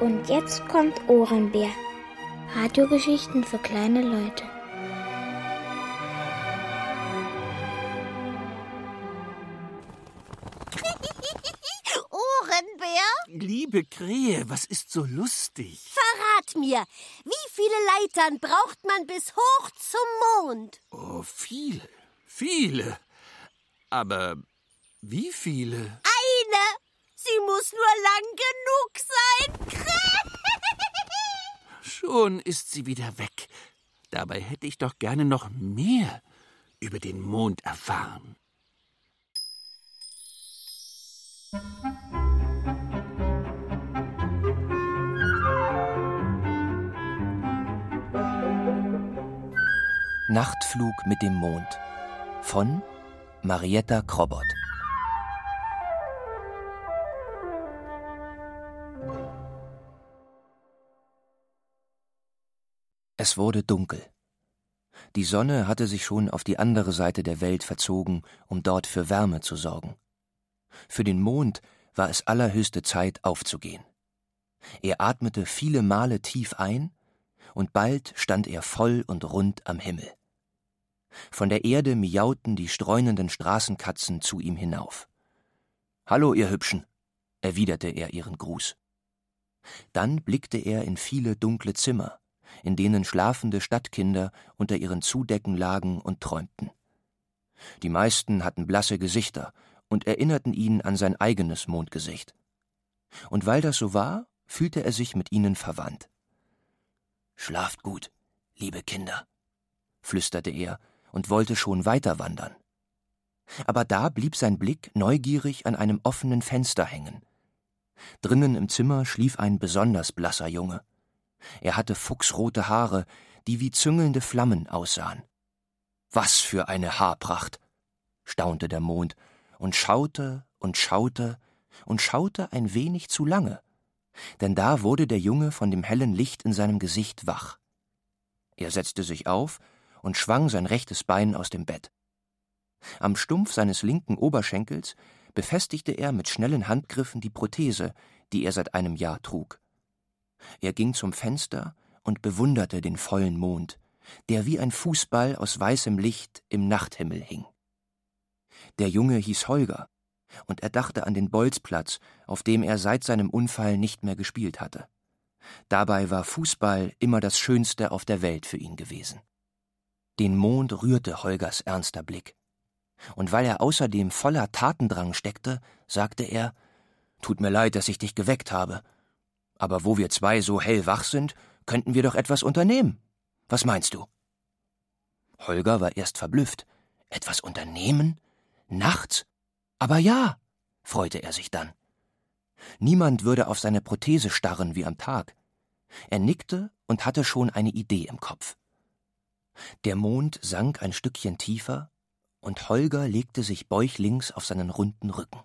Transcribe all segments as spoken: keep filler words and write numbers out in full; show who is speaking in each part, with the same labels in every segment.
Speaker 1: Und jetzt kommt Ohrenbär. Radiogeschichten für kleine Leute.
Speaker 2: Ohrenbär?
Speaker 3: Liebe Krähe, was ist so lustig?
Speaker 2: Verrat mir, wie viele Leitern braucht man bis hoch zum Mond?
Speaker 3: Oh, viele, viele. Aber wie viele?
Speaker 2: Eine! Sie muss nur lang genug sein.
Speaker 3: Schon ist sie wieder weg. Dabei hätte ich doch gerne noch mehr über den Mond erfahren.
Speaker 4: Nachtflug mit dem Mond von Marietta Krobot. Es wurde dunkel. Die Sonne hatte sich schon auf die andere Seite der Welt verzogen, um dort für Wärme zu sorgen. Für den Mond war es allerhöchste Zeit, aufzugehen. Er atmete viele Male tief ein, und bald stand er voll und rund am Himmel. Von der Erde miauten die streunenden Straßenkatzen zu ihm hinauf. »Hallo, ihr Hübschen«, erwiderte er ihren Gruß. Dann blickte er in viele dunkle Zimmer, in denen schlafende Stadtkinder unter ihren Zudecken lagen und träumten. Die meisten hatten blasse Gesichter und erinnerten ihn an sein eigenes Mondgesicht. Und weil das so war, fühlte er sich mit ihnen verwandt. »Schlaft gut, liebe Kinder«, flüsterte er und wollte schon weiter wandern. Aber da blieb sein Blick neugierig an einem offenen Fenster hängen. Drinnen im Zimmer schlief ein besonders blasser Junge. Er hatte fuchsrote Haare, die wie züngelnde Flammen aussahen. »Was für eine Haarpracht«, staunte der Mond und schaute und schaute und schaute ein wenig zu lange, denn da wurde der Junge von dem hellen Licht in seinem Gesicht wach. Er setzte sich auf und schwang sein rechtes Bein aus dem Bett. Am Stumpf seines linken Oberschenkels befestigte er mit schnellen Handgriffen die Prothese, die er seit einem Jahr trug. Er ging zum Fenster und bewunderte den vollen Mond, der wie ein Fußball aus weißem Licht im Nachthimmel hing. Der Junge hieß Holger, und er dachte an den Bolzplatz, auf dem er seit seinem Unfall nicht mehr gespielt hatte. Dabei war Fußball immer das Schönste auf der Welt für ihn gewesen. Den Mond rührte Holgers ernster Blick. Und weil er außerdem voller Tatendrang steckte, sagte er: »Tut mir leid, dass ich dich geweckt habe. Aber wo wir zwei so hellwach sind, könnten wir doch etwas unternehmen. Was meinst du?« Holger war erst verblüfft. »Etwas unternehmen? Nachts? Aber ja«, freute er sich dann. Niemand würde auf seine Prothese starren wie am Tag. Er nickte und hatte schon eine Idee im Kopf. Der Mond sank ein Stückchen tiefer, und Holger legte sich bäuchlings auf seinen runden Rücken.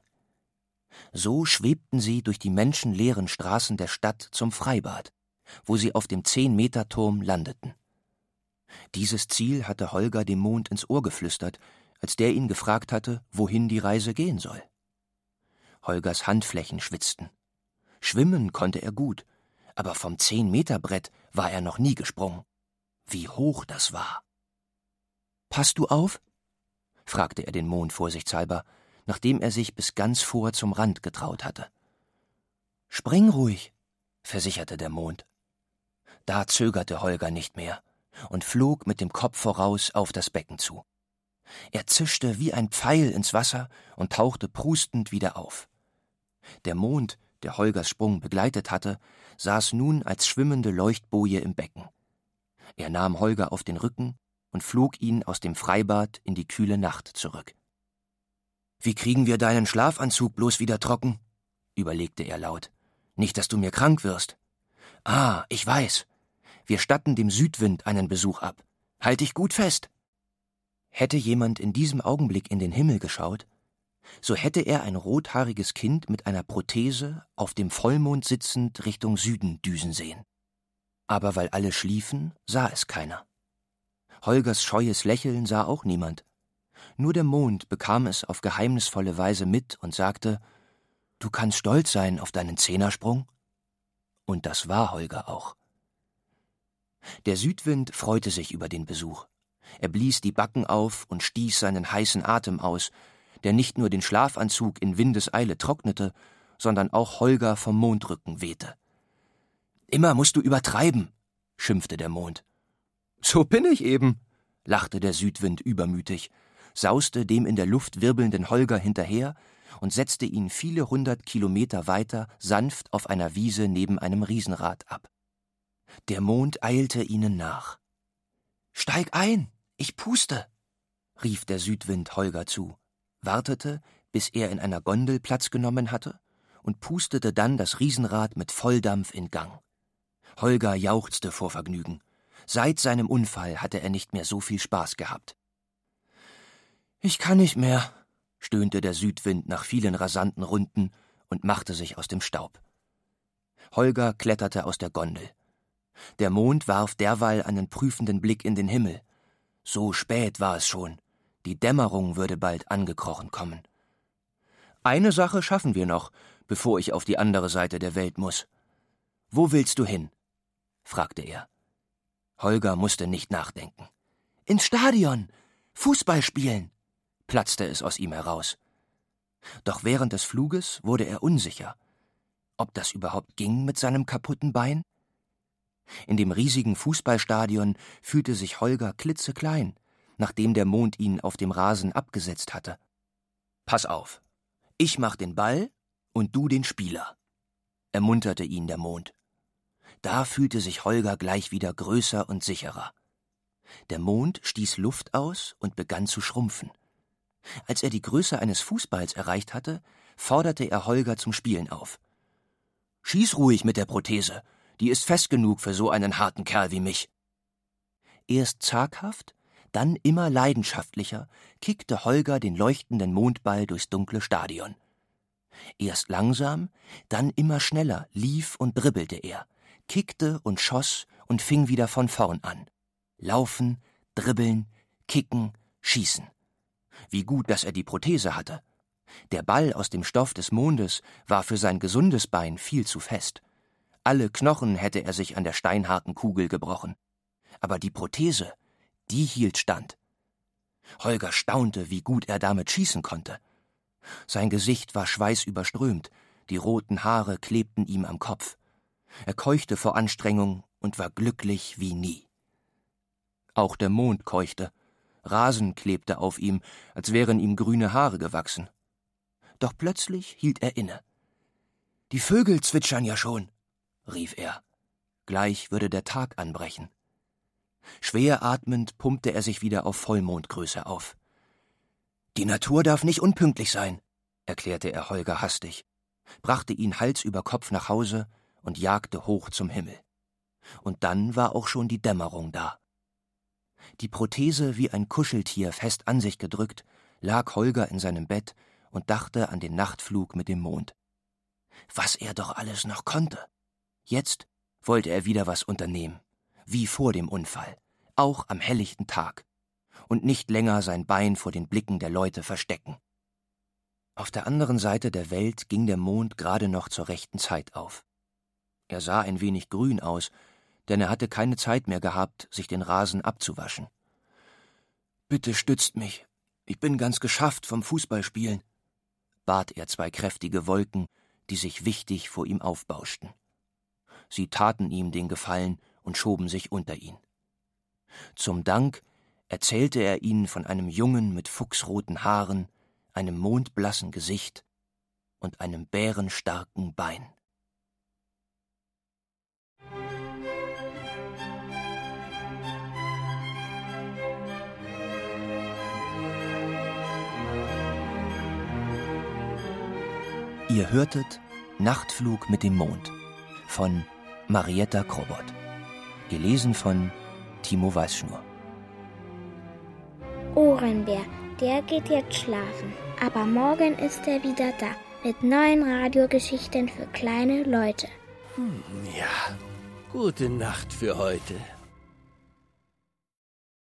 Speaker 4: So schwebten sie durch die menschenleeren Straßen der Stadt zum Freibad, wo sie auf dem Zehn-Meter-Turm landeten. Dieses Ziel hatte Holger dem Mond ins Ohr geflüstert, als der ihn gefragt hatte, wohin die Reise gehen soll. Holgers Handflächen schwitzten. Schwimmen konnte er gut, aber vom Zehn-Meter-Brett war er noch nie gesprungen. Wie hoch das war! »Passt du auf?«, fragte er den Mond vorsichtshalber, nachdem er sich bis ganz vor zum Rand getraut hatte. »Spring ruhig«, versicherte der Mond. Da zögerte Holger nicht mehr und flog mit dem Kopf voraus auf das Becken zu. Er zischte wie ein Pfeil ins Wasser und tauchte prustend wieder auf. Der Mond, der Holgers Sprung begleitet hatte, saß nun als schwimmende Leuchtboje im Becken. Er nahm Holger auf den Rücken und flog ihn aus dem Freibad in die kühle Nacht zurück. »Wie kriegen wir deinen Schlafanzug bloß wieder trocken?«, überlegte er laut. »Nicht, dass du mir krank wirst.« »Ah, ich weiß. Wir statten dem Südwind einen Besuch ab. Halt dich gut fest.« Hätte jemand in diesem Augenblick in den Himmel geschaut, so hätte er ein rothaariges Kind mit einer Prothese auf dem Vollmond sitzend Richtung Süden düsen sehen. Aber weil alle schliefen, sah es keiner. Holgers scheues Lächeln sah auch niemand. Nur der Mond bekam es auf geheimnisvolle Weise mit und sagte: »Du kannst stolz sein auf deinen Zehnersprung.« Und das war Holger auch. Der Südwind freute sich über den Besuch. Er blies die Backen auf und stieß seinen heißen Atem aus, der nicht nur den Schlafanzug in Windeseile trocknete, sondern auch Holger vom Mondrücken wehte. »Immer musst du übertreiben«, schimpfte der Mond. »So bin ich eben«, lachte der Südwind übermütig, sauste dem in der Luft wirbelnden Holger hinterher und setzte ihn viele hundert Kilometer weiter sanft auf einer Wiese neben einem Riesenrad ab. Der Mond eilte ihnen nach. »Steig ein, ich puste«, rief der Südwind Holger zu, wartete, bis er in einer Gondel Platz genommen hatte, und pustete dann das Riesenrad mit Volldampf in Gang. Holger jauchzte vor Vergnügen. Seit seinem Unfall hatte er nicht mehr so viel Spaß gehabt. »Ich kann nicht mehr«, stöhnte der Südwind nach vielen rasanten Runden und machte sich aus dem Staub. Holger kletterte aus der Gondel. Der Mond warf derweil einen prüfenden Blick in den Himmel. So spät war es schon. Die Dämmerung würde bald angekrochen kommen. »Eine Sache schaffen wir noch, bevor ich auf die andere Seite der Welt muss. Wo willst du hin?« fragte er. Holger musste nicht nachdenken. »Ins Stadion! Fußball spielen!« platzte es aus ihm heraus. Doch während des Fluges wurde er unsicher. Ob das überhaupt ging mit seinem kaputten Bein? In dem riesigen Fußballstadion fühlte sich Holger klitzeklein, nachdem der Mond ihn auf dem Rasen abgesetzt hatte. »Pass auf, ich mach den Ball und du den Spieler«, ermunterte ihn der Mond. Da fühlte sich Holger gleich wieder größer und sicherer. Der Mond stieß Luft aus und begann zu schrumpfen. Als er die Größe eines Fußballs erreicht hatte, forderte er Holger zum Spielen auf. »Schieß ruhig mit der Prothese, die ist fest genug für so einen harten Kerl wie mich.« Erst zaghaft, dann immer leidenschaftlicher kickte Holger den leuchtenden Mondball durchs dunkle Stadion. Erst langsam, dann immer schneller lief und dribbelte er, kickte und schoss und fing wieder von vorn an. Laufen, dribbeln, kicken, schießen. Wie gut, dass er die Prothese hatte. Der Ball aus dem Stoff des Mondes war für sein gesundes Bein viel zu fest. Alle Knochen hätte er sich an der steinharten Kugel gebrochen. Aber die Prothese, die hielt stand. Holger staunte, wie gut er damit schießen konnte. Sein Gesicht war schweißüberströmt, die roten Haare klebten ihm am Kopf. Er keuchte vor Anstrengung und war glücklich wie nie. Auch der Mond keuchte. Rasen klebte auf ihm, als wären ihm grüne Haare gewachsen. Doch plötzlich hielt er inne. »Die Vögel zwitschern ja schon«, rief er. Gleich würde der Tag anbrechen. Schwer atmend pumpte er sich wieder auf Vollmondgröße auf. »Die Natur darf nicht unpünktlich sein«, erklärte er Holger hastig, brachte ihn Hals über Kopf nach Hause und jagte hoch zum Himmel. Und dann war auch schon die Dämmerung da. Die Prothese wie ein Kuscheltier fest an sich gedrückt, lag Holger in seinem Bett und dachte an den Nachtflug mit dem Mond. Was er doch alles noch konnte. Jetzt wollte er wieder was unternehmen, wie vor dem Unfall, auch am helllichten Tag, und nicht länger sein Bein vor den Blicken der Leute verstecken. Auf der anderen Seite der Welt ging der Mond gerade noch zur rechten Zeit auf. Er sah ein wenig grün aus, denn er hatte keine Zeit mehr gehabt, sich den Rasen abzuwaschen. »Bitte stützt mich, ich bin ganz geschafft vom Fußballspielen«, bat er zwei kräftige Wolken, die sich wichtig vor ihm aufbauschten. Sie taten ihm den Gefallen und schoben sich unter ihn. Zum Dank erzählte er ihnen von einem Jungen mit fuchsroten Haaren, einem mondblassen Gesicht und einem bärenstarken Bein. Ihr hörtet Nachtflug mit dem Mond von Marietta Krobot, gelesen von Timo Weißschnur.
Speaker 1: Ohrenbär, der geht jetzt schlafen, aber morgen ist er wieder da mit neuen Radiogeschichten für kleine Leute.
Speaker 3: Hm, ja, gute Nacht für heute.